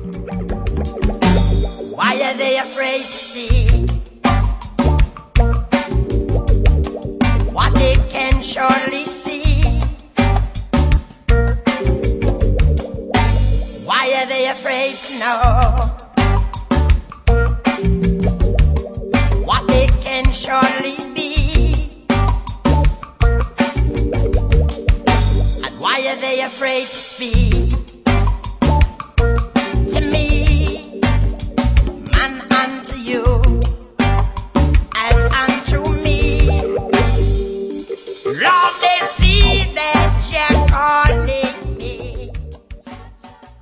Why are they afraid to see what they can surely see? Why are they afraid to know what they can surely be? And why are they afraid to speak